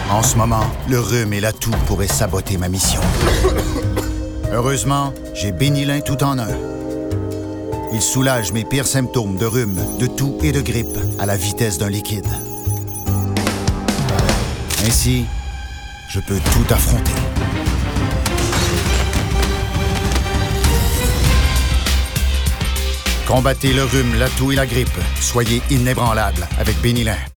En ce moment, le rhume et la toux pourraient saboter ma mission. Heureusement, j'ai Benylin tout en un. Il soulage mes pires symptômes de rhume, de toux et de grippe à la vitesse d'un liquide. Ainsi, je peux tout affronter. Combattez le rhume, la toux et la grippe. Soyez inébranlable avec Benylin.